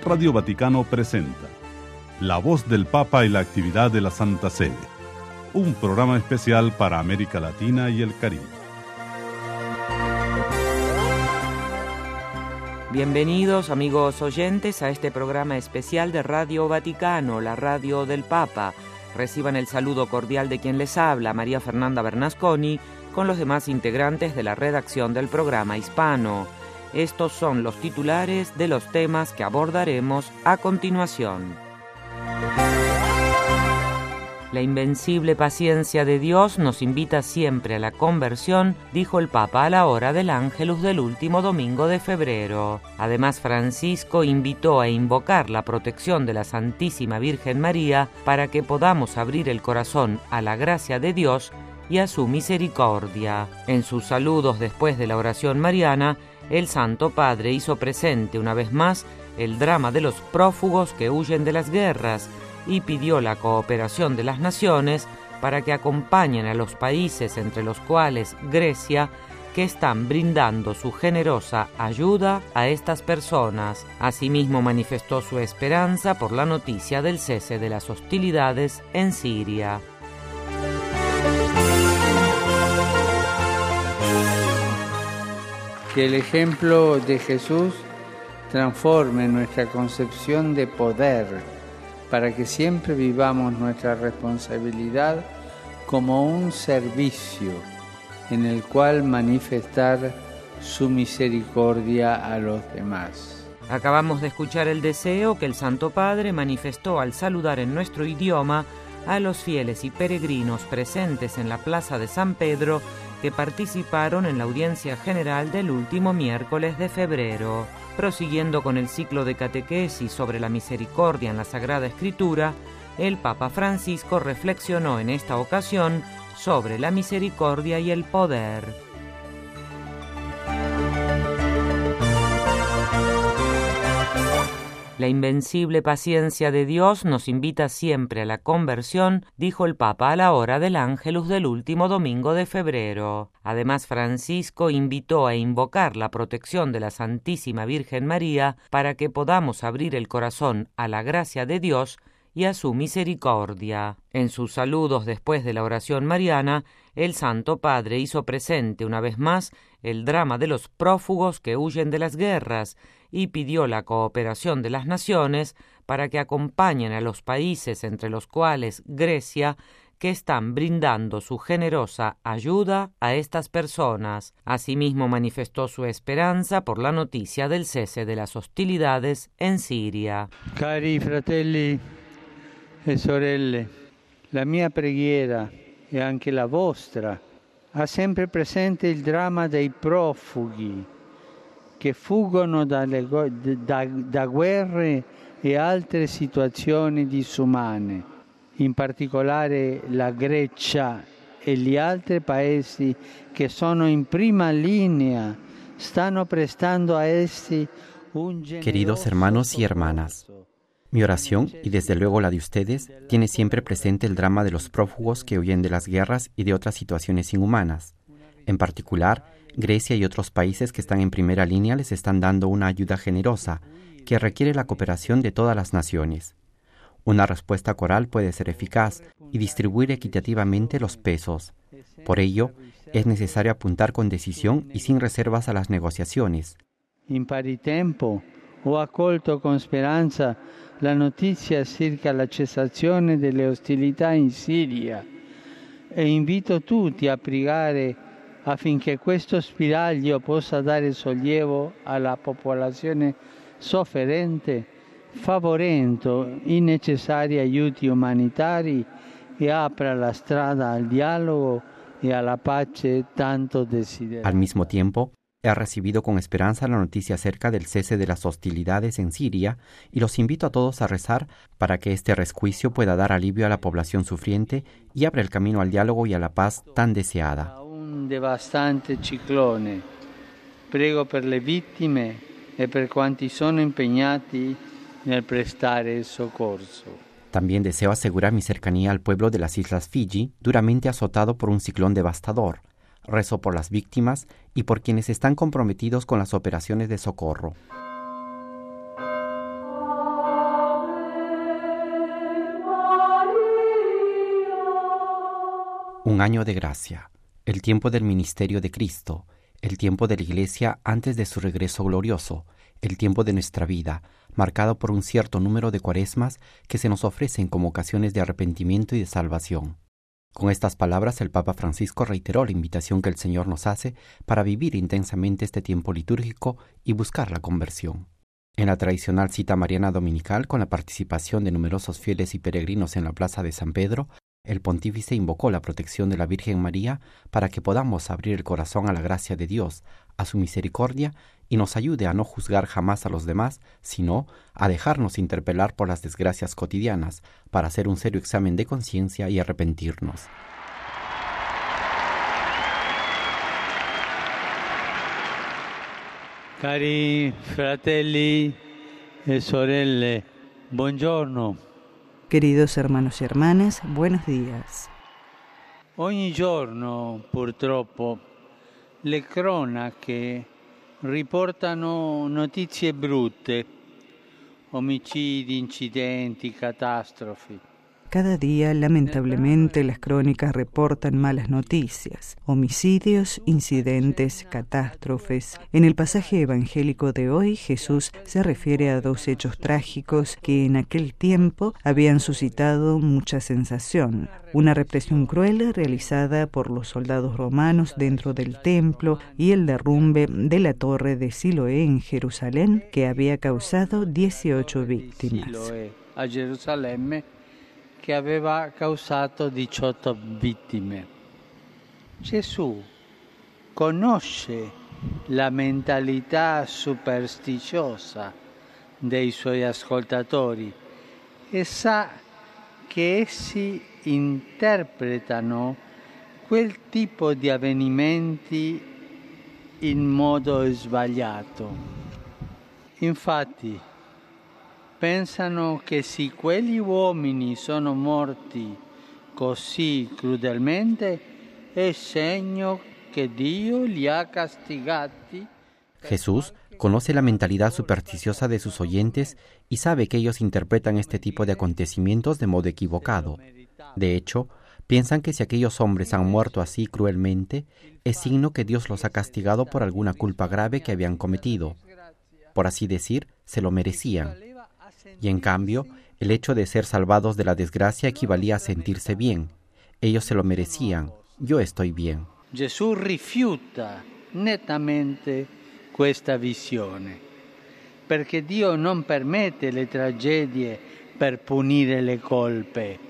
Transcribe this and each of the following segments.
Radio Vaticano presenta La Voz del Papa y la actividad de la Santa Sede, un programa especial para América Latina y el Caribe. Bienvenidos, amigos oyentes, a este programa especial de Radio Vaticano, la radio del Papa. Reciban el saludo cordial de quien les habla, María Fernanda Bernasconi, con los demás integrantes de la redacción del programa hispano. Estos son los titulares de los temas que abordaremos a continuación. La invencible paciencia de Dios nos invita siempre a la conversión, dijo el Papa a la hora del Ángelus del último domingo de febrero. Además, Francisco invitó a invocar la protección de la Santísima Virgen María para que podamos abrir el corazón a la gracia de Dios y a su misericordia. En sus saludos después de la oración mariana, el Santo Padre hizo presente una vez más el drama de los prófugos que huyen de las guerras y pidió la cooperación de las naciones para que acompañen a los países, entre los cuales Grecia, que están brindando su generosa ayuda a estas personas. Asimismo, manifestó su esperanza por la noticia del cese de las hostilidades en Siria. Que el ejemplo de Jesús transforme nuestra concepción de poder para que siempre vivamos nuestra responsabilidad como un servicio en el cual manifestar su misericordia a los demás. Acabamos de escuchar el deseo que el Santo Padre manifestó al saludar en nuestro idioma a los fieles y peregrinos presentes en la Plaza de San Pedro que participaron en la audiencia general del último miércoles de febrero. Prosiguiendo con el ciclo de catequesis sobre la misericordia en la Sagrada Escritura, el Papa Francisco reflexionó en esta ocasión sobre la misericordia y el poder. La invencible paciencia de Dios nos invita siempre a la conversión, dijo el Papa a la hora del Ángelus del último domingo de febrero. Además, Francisco invitó a invocar la protección de la Santísima Virgen María para que podamos abrir el corazón a la gracia de Dios y a su misericordia. En sus saludos después de la oración mariana, el Santo Padre hizo presente una vez más el drama de los prófugos que huyen de las guerras y pidió la cooperación de las naciones para que acompañen a los países, entre los cuales Grecia, que están brindando su generosa ayuda a estas personas. Asimismo, manifestó su esperanza por la noticia del cese de las hostilidades en Siria. Cari fratelli e sorelle, la mia preghiera e anche la vostra ha sempre presente il dramma dei profughi che fuggono da guerre e altre situazioni disumane, in particolare la Grecia e gli altri paesi che sono in prima linea stanno prestando a essi un generoso. Queridos hermanos y hermanas, mi oración, y desde luego la de ustedes, tiene siempre presente el drama de los prófugos que huyen de las guerras y de otras situaciones inhumanas. En particular, Grecia y otros países que están en primera línea les están dando una ayuda generosa que requiere la cooperación de todas las naciones. Una respuesta coral puede ser eficaz y distribuir equitativamente los pesos. Por ello, es necesario apuntar con decisión y sin reservas a las negociaciones. In pari tempo ho accolto con speranza la notizia circa la cessazione delle ostilità in Siria e invito tutti a pregare affinché questo spiraglio possa dare sollievo alla popolazione sofferente, favorendo i necessari aiuti umanitari e apra la strada al dialogo e alla pace tanto desiderata. Al mismo tiempo, he recibido con esperanza la noticia acerca del cese de las hostilidades en Siria y los invito a todos a rezar para que este resquicio pueda dar alivio a la población sufriente y abra el camino al diálogo y a la paz tan deseada. Un devastante ciclone. Prego per le vittime e per quanti sono impegnati nel prestare soccorso. También deseo asegurar mi cercanía al pueblo de las Islas Fiji, duramente azotado por un ciclón devastador. Rezo por las víctimas y por quienes están comprometidos con las operaciones de socorro. Un año de gracia, el tiempo del ministerio de Cristo, el tiempo de la Iglesia antes de su regreso glorioso, el tiempo de nuestra vida, marcado por un cierto número de cuaresmas que se nos ofrecen como ocasiones de arrepentimiento y de salvación. Con estas palabras, el Papa Francisco reiteró la invitación que el Señor nos hace para vivir intensamente este tiempo litúrgico y buscar la conversión. En la tradicional cita mariana dominical, con la participación de numerosos fieles y peregrinos en la plaza de San Pedro, el pontífice invocó la protección de la Virgen María para que podamos abrir el corazón a la gracia de Dios, a su misericordia, y nos ayude a no juzgar jamás a los demás, sino a dejarnos interpelar por las desgracias cotidianas, para hacer un serio examen de conciencia y arrepentirnos. Cari fratelli e sorelle, buongiorno. Queridos hermanos y hermanas, buenos días. Ogni giorno, purtroppo, le cronache riportano notizie brutte, omicidi, incidenti, catastrofi. Cada día, lamentablemente, las crónicas reportan malas noticias, homicidios, incidentes, catástrofes. En el pasaje evangélico de hoy, Jesús se refiere a dos hechos trágicos que en aquel tiempo habían suscitado mucha sensación. Una represión cruel realizada por los soldados romanos dentro del templo y el derrumbe de la torre de Siloé en Jerusalén, que había causado 18 víctimas. A Gerusalemme, che aveva causato 18 vittime. Gesù conosce la mentalità supersticiosa dei suoi ascoltatori e sa che essi interpretano quel tipo di avvenimenti in modo sbagliato. Infatti, pensano che se quegli uomini sono morti così crudelmente è segno che Dio li ha castigati. Jesús conoce la mentalidad supersticiosa de sus oyentes y sabe que ellos interpretan este tipo de acontecimientos de modo equivocado. De hecho, piensan que si aquellos hombres han muerto así cruelmente, es signo que Dios los ha castigado por alguna culpa grave que habían cometido. Por así decir, se lo merecían. Y en cambio, el hecho de ser salvados de la desgracia equivalía a sentirse bien. Ellos se lo merecían, yo estoy bien. Gesù rifiuta nettamente questa visione, perché Dio non permette le tragedie per punire le colpe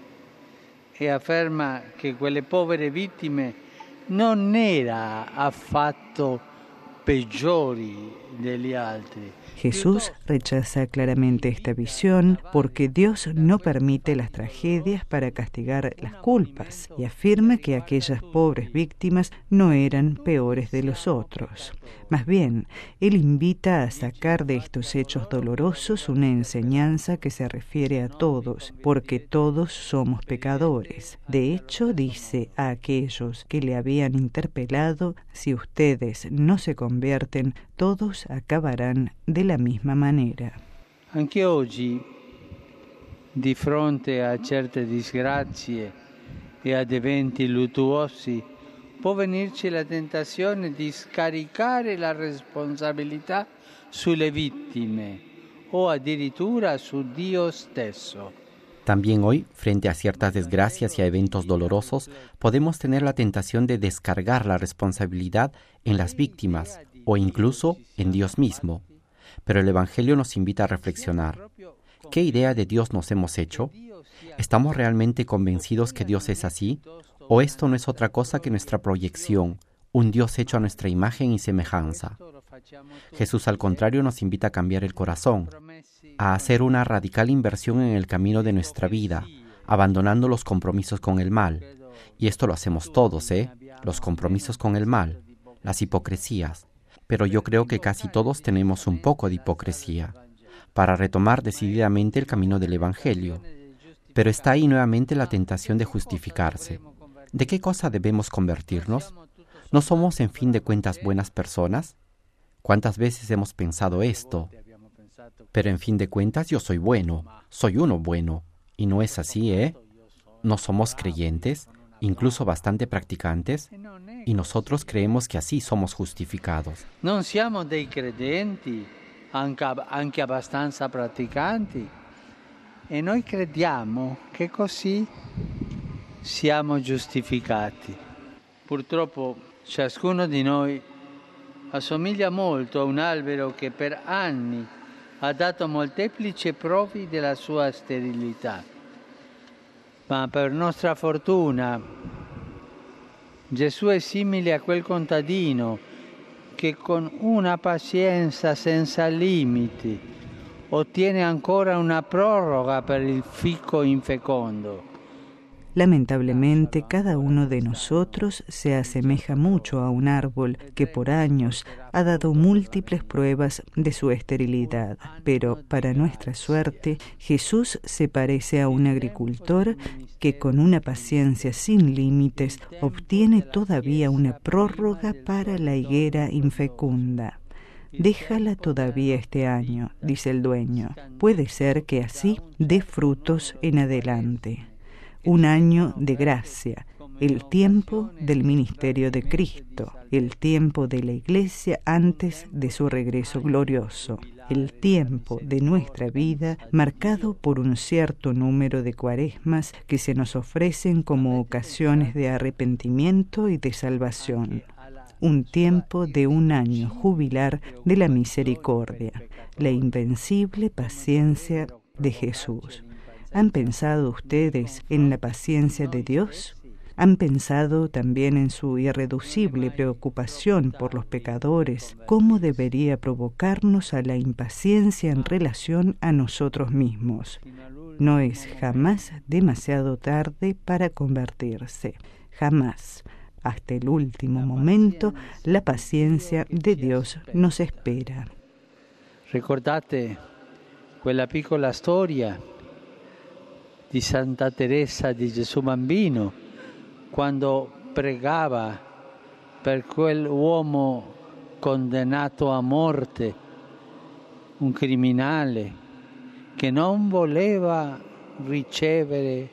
e afferma che quelle povere vittime non erano affatto peggiori degli altri. Jesús rechaza claramente esta visión porque Dios no permite las tragedias para castigar las culpas y afirma que aquellas pobres víctimas no eran peores de los otros. Más bien, Él invita a sacar de estos hechos dolorosos una enseñanza que se refiere a todos, porque todos somos pecadores. De hecho, dice a aquellos que le habían interpelado, si ustedes no se convierten, todos acabarán de la misma manera. Anche oggi, di fronte a certe disgrazie e ad eventi luttuosi, può venirci la tentazione di scaricare la responsabilità sulle vittime o addirittura su Dio stesso. También hoy, frente a ciertas desgracias y a eventos dolorosos, podemos tener la tentación de descargar la responsabilidad en las víctimas o incluso en Dios mismo. Pero el Evangelio nos invita a reflexionar. ¿Qué idea de Dios nos hemos hecho? ¿Estamos realmente convencidos que Dios es así? ¿O esto no es otra cosa que nuestra proyección, un Dios hecho a nuestra imagen y semejanza? Jesús, al contrario, nos invita a cambiar el corazón, a hacer una radical inversión en el camino de nuestra vida, abandonando los compromisos con el mal. Y esto lo hacemos todos, los compromisos con el mal, las hipocresías. Pero yo creo que casi todos tenemos un poco de hipocresía, para retomar decididamente el camino del Evangelio. Pero está ahí nuevamente la tentación de justificarse. ¿De qué cosa debemos convertirnos? ¿No somos en fin de cuentas buenas personas? ¿Cuántas veces hemos pensado esto? Pero en fin de cuentas yo soy bueno, soy uno bueno. Y no es así, ¿No somos creyentes? incluso bastante practicantes, y nosotros creemos que así somos justificados. Non siamo dei credenti, anche abbastanza praticanti, e noi crediamo che così siamo giustificati. Purtroppo ciascuno di noi assomiglia molto a un albero che per anni ha dato molteplici prove della sua sterilità. Ma per nostra fortuna Gesù è simile a quel contadino che con una pazienza senza limiti ottiene ancora una proroga per il fico infecondo. Lamentablemente, cada uno de nosotros se asemeja mucho a un árbol que por años ha dado múltiples pruebas de su esterilidad. Pero, para nuestra suerte, Jesús se parece a un agricultor que con una paciencia sin límites obtiene todavía una prórroga para la higuera infecunda. Déjala todavía este año, dice el dueño. Puede ser que así dé frutos en adelante. Un año de gracia, el tiempo del ministerio de Cristo, el tiempo de la Iglesia antes de su regreso glorioso, el tiempo de nuestra vida marcado por un cierto número de cuaresmas que se nos ofrecen como ocasiones de arrepentimiento y de salvación. Un tiempo de un año jubilar de la misericordia, la invencible paciencia de Jesús. ¿Han pensado ustedes en la paciencia de Dios? ¿Han pensado también en su irreducible preocupación por los pecadores? ¿Cómo debería provocarnos a la impaciencia en relación a nosotros mismos? No es jamás demasiado tarde para convertirse. Jamás. Hasta el último momento, la paciencia de Dios nos espera. Ricordate quella piccola storia di Santa Teresa di Gesù Bambino, quando pregava per quell'uomo condannato a morte, un criminale che non voleva ricevere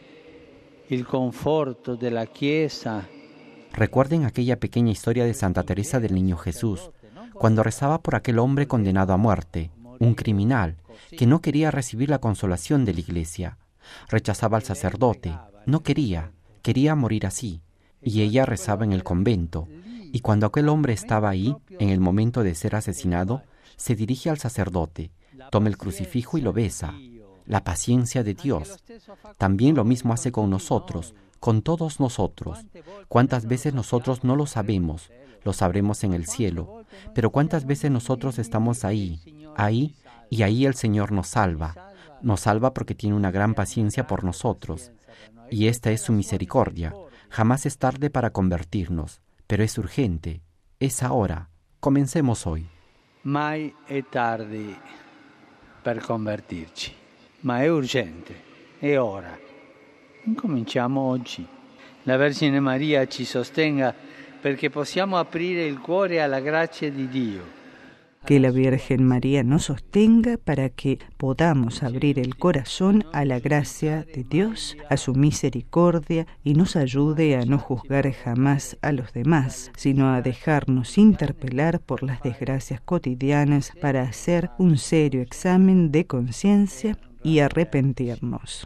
il conforto della Chiesa. Recuerden aquella pequeña historia de Santa Teresa del Niño Jesús, cuando rezaba por aquel hombre condenado a muerte, un criminal, que no quería recibir la consolación de la Iglesia. Rechazaba al sacerdote, no quería morir así, y ella rezaba en el convento, y cuando aquel hombre estaba ahí, en el momento de ser asesinado, se dirige al sacerdote, toma el crucifijo y lo besa. La paciencia de Dios. También lo mismo hace con nosotros, con todos nosotros. ¿Cuántas veces nosotros no lo sabemos? Lo sabremos en el cielo, pero ¿cuántas veces nosotros estamos ahí, y ahí el Señor nos salva? Nos salva porque tiene una gran paciencia por nosotros. Y esta es su misericordia. Jamás es tarde para convertirnos, pero es urgente. Es ahora. Comencemos hoy. Mai è tardi per convertirci, ma è urgente, è ora. Incominciamo oggi. La Vergine Maria ci sostenga perché possiamo aprire il cuore alla grazia di Dio. Que la Virgen María nos sostenga para que podamos abrir el corazón a la gracia de Dios, a su misericordia, y nos ayude a no juzgar jamás a los demás, sino a dejarnos interpelar por las desgracias cotidianas para hacer un serio examen de conciencia y arrepentirnos.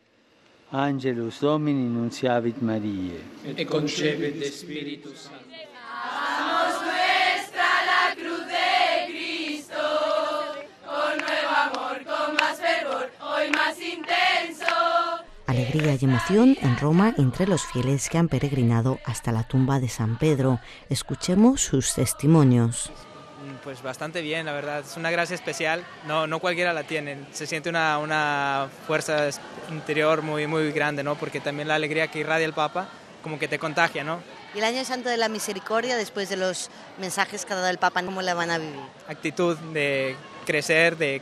Angelus Domini nunciavit Mariae. Et concepit de Spiritus Sancti. Alegría y emoción en Roma entre los fieles que han peregrinado hasta la tumba de San Pedro. Escuchemos sus testimonios. Pues bastante bien, la verdad. Es una gracia especial. No cualquiera la tiene. Se siente una fuerza interior muy, muy grande, ¿no? Porque también la alegría que irradia el Papa como que te contagia, ¿no? Y el Año Santo de la Misericordia, después de los mensajes que ha dado el Papa, ¿cómo la van a vivir? Actitud de crecer, de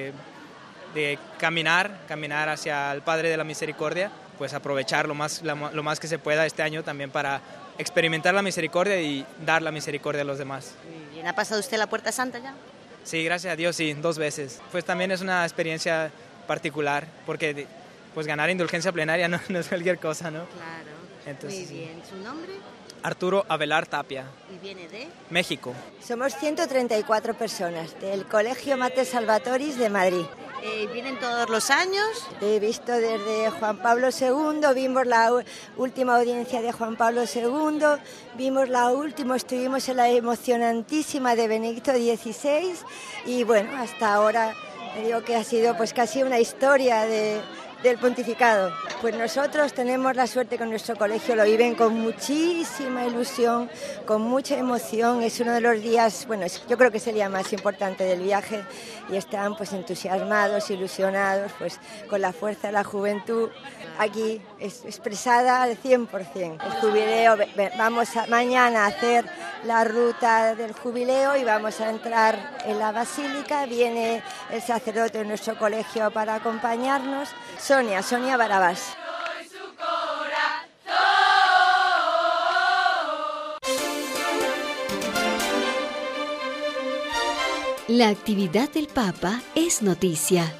caminar hacia el Padre de la Misericordia, pues aprovechar lo más que se pueda este año también para experimentar la misericordia y dar la misericordia a los demás. Bien, ¿ha pasado usted la Puerta Santa ya? Sí, gracias a Dios, sí, 2 veces. Pues también es una experiencia particular, porque pues ganar indulgencia plenaria no es cualquier cosa, ¿no? Claro. Entonces, muy bien. ¿Su nombre? Arturo Avelar Tapia. ¿Y viene de? México. Somos 134 personas del Colegio Mater Salvatoris de Madrid. ¿Vienen todos los años? He visto desde Juan Pablo II, vimos la última audiencia de Juan Pablo II, vimos la última, estuvimos en la emocionantísima de Benedicto XVI y bueno, hasta ahora digo que ha sido pues casi una historia del pontificado. Pues nosotros tenemos la suerte que nuestro colegio lo viven con muchísima ilusión, con mucha emoción. Es uno de los días, bueno, yo creo que es el día más importante del viaje y están pues entusiasmados, ilusionados, pues con la fuerza de la juventud aquí expresada al 100%. El jubileo, vamos mañana a hacer la ruta del jubileo y vamos a entrar en la basílica. Viene el sacerdote de nuestro colegio para acompañarnos. Sonia Barabás. La actividad del Papa es noticia.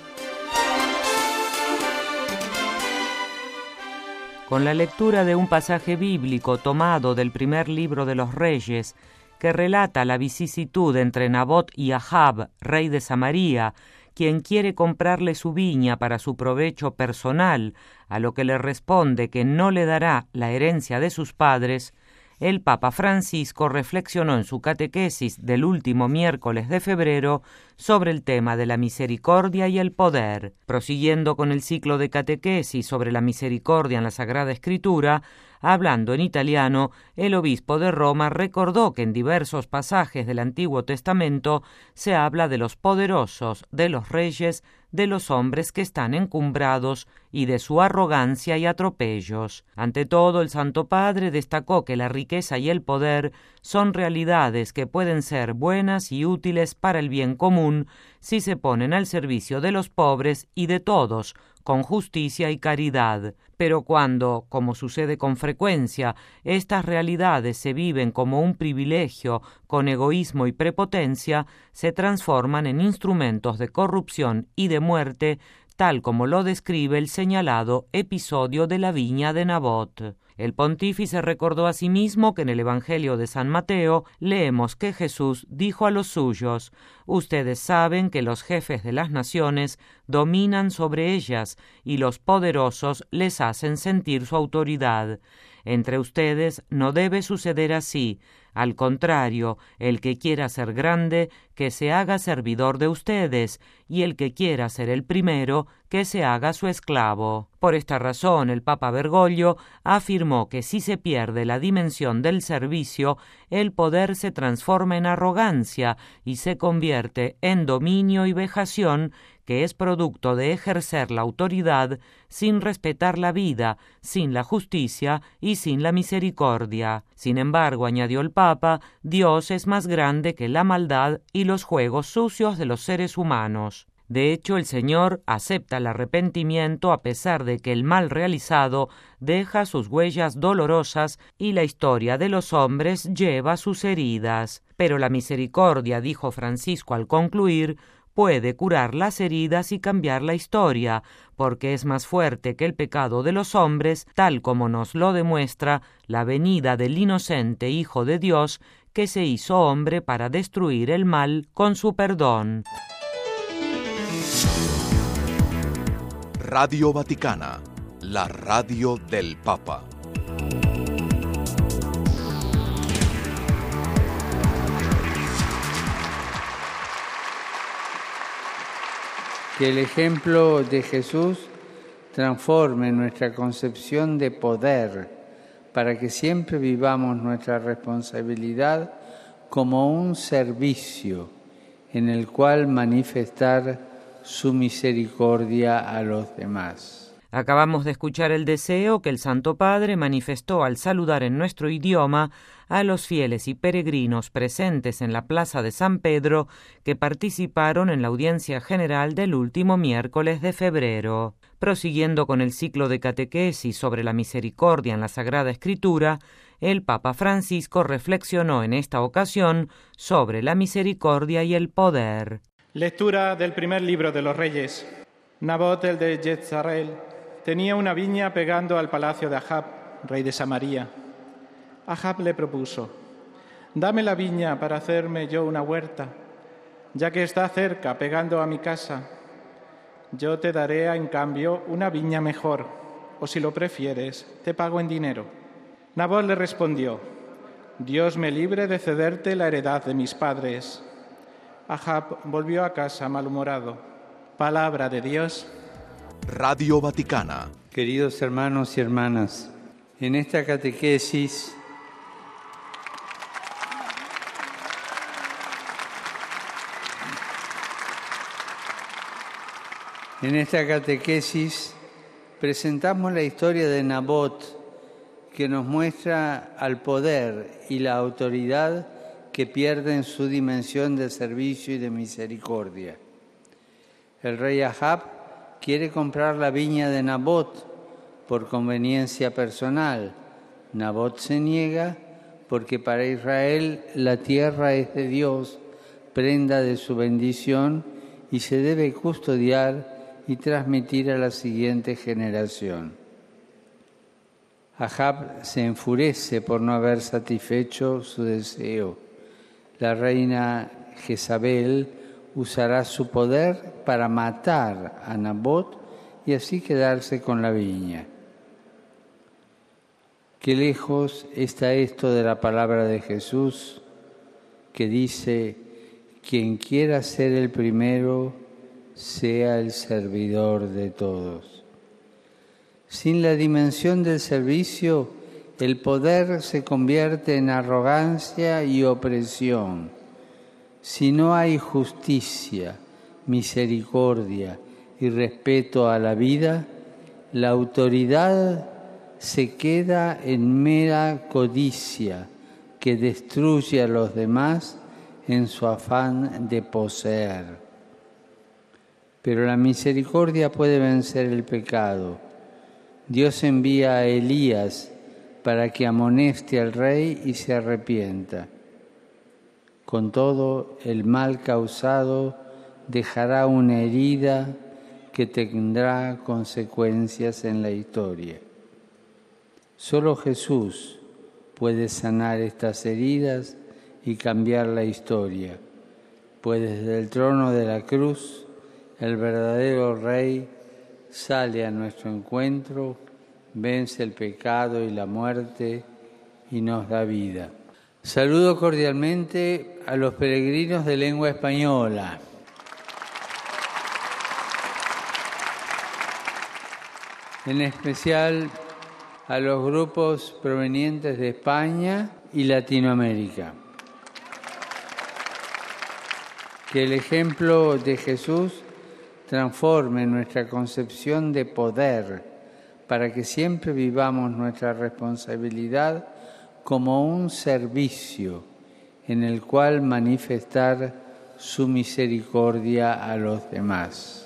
Con la lectura de un pasaje bíblico tomado del primer libro de los Reyes, que relata la vicisitud entre Nabot y Ahab, rey de Samaria, quien quiere comprarle su viña para su provecho personal, a lo que le responde que no le dará la herencia de sus padres, el Papa Francisco reflexionó en su catequesis del último miércoles de febrero sobre el tema de la misericordia y el poder. Prosiguiendo con el ciclo de catequesis sobre la misericordia en la Sagrada Escritura, hablando en italiano, el obispo de Roma recordó que en diversos pasajes del Antiguo Testamento se habla de los poderosos, de los reyes, de los hombres que están encumbrados y de su arrogancia y atropellos. Ante todo, el Santo Padre destacó que la riqueza y el poder son realidades que pueden ser buenas y útiles para el bien común si se ponen al servicio de los pobres y de todos, con justicia y caridad. Pero cuando, como sucede con frecuencia, estas realidades se viven como un privilegio, con egoísmo y prepotencia, se transforman en instrumentos de corrupción y de muerte, tal como lo describe el señalado episodio de la viña de Nabot. El pontífice recordó asimismo que en el Evangelio de San Mateo leemos que Jesús dijo a los suyos: «Ustedes saben que los jefes de las naciones dominan sobre ellas y los poderosos les hacen sentir su autoridad. Entre ustedes no debe suceder así. Al contrario, el que quiera ser grande, que se haga servidor de ustedes, y el que quiera ser el primero, que se haga su esclavo». Por esta razón, el Papa Bergoglio afirmó que si se pierde la dimensión del servicio, el poder se transforma en arrogancia y se convierte en dominio y vejación, que es producto de ejercer la autoridad sin respetar la vida, sin la justicia y sin la misericordia. Sin embargo, añadió el Papa, Dios es más grande que la maldad y los juegos sucios de los seres humanos. De hecho, el Señor acepta el arrepentimiento a pesar de que el mal realizado deja sus huellas dolorosas y la historia de los hombres lleva sus heridas. Pero la misericordia, dijo Francisco al concluir, puede curar las heridas y cambiar la historia, porque es más fuerte que el pecado de los hombres, tal como nos lo demuestra la venida del inocente Hijo de Dios, que se hizo hombre para destruir el mal con su perdón. Radio Vaticana, la radio del Papa. Que el ejemplo de Jesús transforme nuestra concepción de poder para que siempre vivamos nuestra responsabilidad como un servicio en el cual manifestar su misericordia a los demás. Acabamos de escuchar el deseo que el Santo Padre manifestó al saludar en nuestro idioma a los fieles y peregrinos presentes en la Plaza de San Pedro que participaron en la audiencia general del último miércoles de febrero. Prosiguiendo con el ciclo de catequesis sobre la misericordia en la Sagrada Escritura, el Papa Francisco reflexionó en esta ocasión sobre la misericordia y el poder. Lectura del primer libro de los Reyes. Nabot, el de Jezreel, tenía una viña pegando al palacio de Ahab, rey de Samaria. Ahab le propuso: «Dame la viña para hacerme yo una huerta, ya que está cerca, pegando a mi casa. Yo te daré en cambio una viña mejor, o si lo prefieres, te pago en dinero». Nabot le respondió: «Dios me libre de cederte la heredad de mis padres». Ahab volvió a casa malhumorado. Palabra de Dios. Radio Vaticana. Queridos hermanos y hermanas, en esta catequesis presentamos la historia de Nabot, que nos muestra al poder y la autoridad que pierden su dimensión de servicio y de misericordia. El rey Ahab quiere comprar la viña de Nabot por conveniencia personal. Nabot se niega porque para Israel la tierra es de Dios, prenda de su bendición, y se debe custodiar y transmitir a la siguiente generación. Ahab se enfurece por no haber satisfecho su deseo. La reina Jezabel usará su poder para matar a Nabot y así quedarse con la viña. Qué lejos está esto de la palabra de Jesús, que dice: quien quiera ser el primero, sea el servidor de todos. Sin la dimensión del servicio, el poder se convierte en arrogancia y opresión. Si no hay justicia, misericordia y respeto a la vida, la autoridad se queda en mera codicia que destruye a los demás en su afán de poseer. Pero la misericordia puede vencer el pecado. Dios envía a Elías para que amoneste al rey y se arrepienta. Con todo, el mal causado dejará una herida que tendrá consecuencias en la historia. Solo Jesús puede sanar estas heridas y cambiar la historia, pues desde el trono de la cruz, el verdadero Rey sale a nuestro encuentro, vence el pecado y la muerte y nos da vida. Saludo cordialmente a los peregrinos de lengua española. En especial a los grupos provenientes de España y Latinoamérica. Que el ejemplo de Jesús transforme nuestra concepción de poder para que siempre vivamos nuestra responsabilidad como un servicio en el cual manifestar su misericordia a los demás.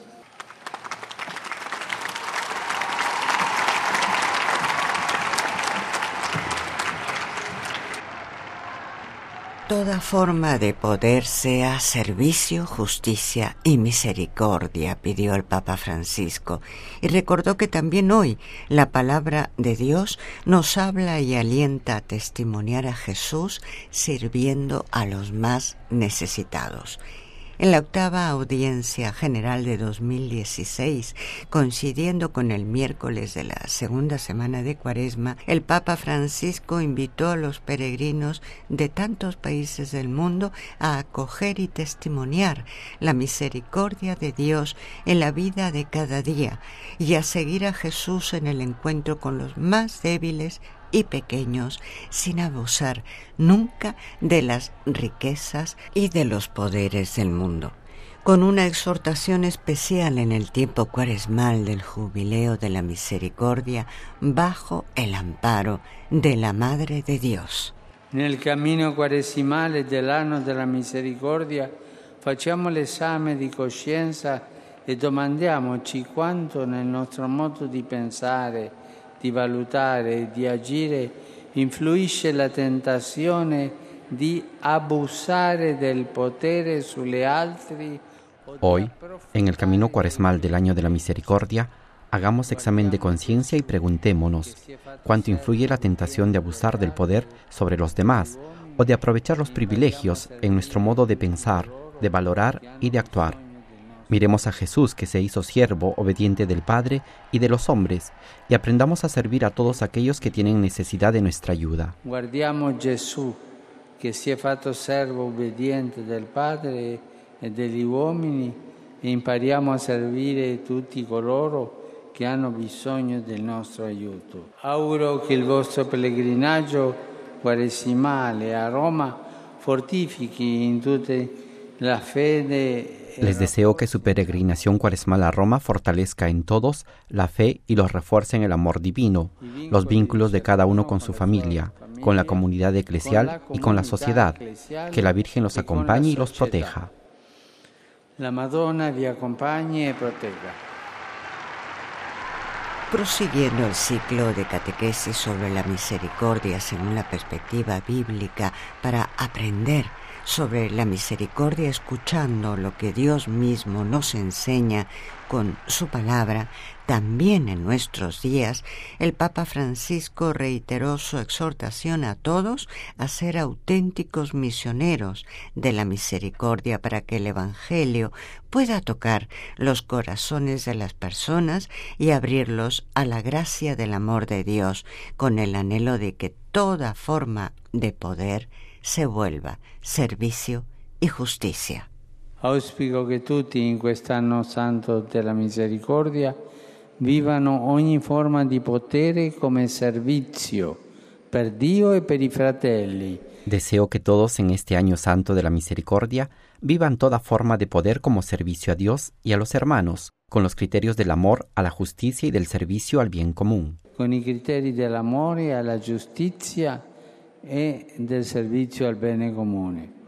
Toda forma de poder sea servicio, justicia y misericordia, pidió el Papa Francisco, y recordó que también hoy la palabra de Dios nos habla y alienta a testimoniar a Jesús sirviendo a los más necesitados. En la octava audiencia general de 2016, coincidiendo con el miércoles de la segunda semana de Cuaresma, el Papa Francisco invitó a los peregrinos de tantos países del mundo a acoger y testimoniar la misericordia de Dios en la vida de cada día y a seguir a Jesús en el encuentro con los más débiles y pequeños, sin abusar nunca de las riquezas y de los poderes del mundo. Con una exhortación especial en el tiempo cuaresmal del Jubileo de la Misericordia, bajo el amparo de la Madre de Dios. Nel cammino quaresimale dell'anno della misericordia facciamo l'esame di coscienza e domandiamoci quanto nel nostro modo di pensare, di valutare e di agire influisce la tentazione di abusare del potere sulle altri. Hoy, en el camino cuaresmal del año de la misericordia, Hagamos examen de conciencia y preguntémonos, ¿cuánto influye la tentación de abusar del poder sobre los demás o de aprovechar los privilegios en nuestro modo de pensar, de valorar y de actuar? Miremos a Jesús, que se hizo siervo obediente del Padre y de los hombres, y aprendamos a servir a todos aquellos que tienen necesidad de nuestra ayuda. Guardiamo Gesù, che si è fatto servo obbediente del Padre e degli uomini, e impariamo a servire tutti coloro che hanno bisogno del nostro aiuto. Auguro che il vostro pellegrinaggio quaresimale a Roma fortifichi in tutte la fede. Les deseo que su peregrinación cuaresmal a Roma fortalezca en todos la fe y los refuerce en el amor divino, los vínculos de cada uno con su familia, con la comunidad eclesial y con la sociedad. Que la Virgen los acompañe y los proteja. La Madonna vi acompañe e protegga. Prosiguiendo el ciclo de catequesis sobre la misericordia según la perspectiva bíblica para aprender sobre la misericordia escuchando lo que Dios mismo nos enseña con su palabra, también en nuestros días, el Papa Francisco reiteró su exhortación a todos a ser auténticos misioneros de la misericordia para que el Evangelio pueda tocar los corazones de las personas y abrirlos a la gracia del amor de Dios, con el anhelo de que toda forma de poder se vuelva servicio y justicia. Auspico che tutti in quest'anno santo della misericordia vivano ogni forma di potere come servizio per Dio e per i fratelli. Deseo que todos en este año santo de la misericordia vivan toda forma de poder como servicio a Dios y a los hermanos, con los criterios del amor a la justicia y del servicio al bien común. Con i criteri dell'amore alla giustizia e del servizio al bene comune.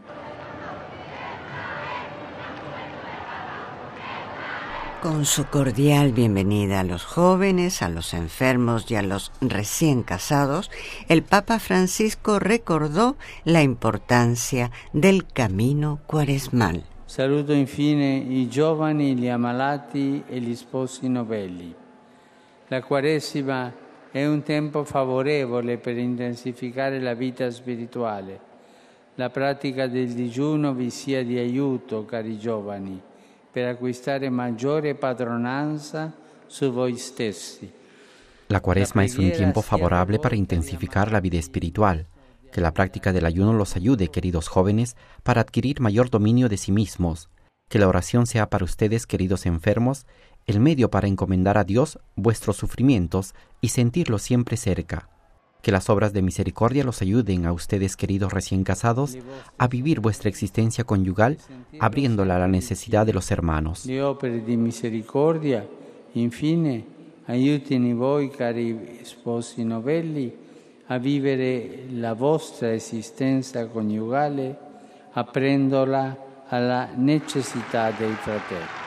Con su cordial bienvenida a los jóvenes, a los enfermos y a los recién casados, el Papa Francisco recordó la importancia del camino cuaresmal. Saluto infine i giovani, gli ammalati e gli sposi novelli. La Quaresima è un tempo favorevole per intensificare la vita spirituale. La pratica del digiuno vi sia di aiuto, cari giovani, per acquistare maggiore padronanza su voi stessi. La Cuaresma es un tiempo favorable para intensificar la vida espiritual. Que la práctica del ayuno los ayude, queridos jóvenes, para adquirir mayor dominio de sí mismos. Que la oración sea para ustedes, queridos enfermos, el medio para encomendar a Dios vuestros sufrimientos y sentirlo siempre cerca. Que las obras de misericordia los ayuden a ustedes, queridos recién casados, a vivir vuestra existencia conyugal, abriéndola a la necesidad de los hermanos. Le opere di misericordia, infine, aiutino voi, cari sposi novelli, a vivere la vostra esistenza coniugale, aprendola alla necessità dei fratelli.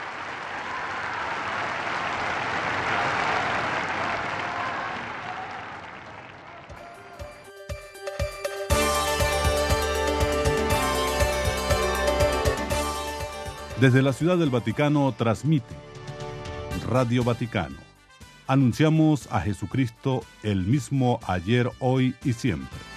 Desde la Ciudad del Vaticano transmite Radio Vaticano. Anunciamos a Jesucristo el mismo ayer, hoy y siempre.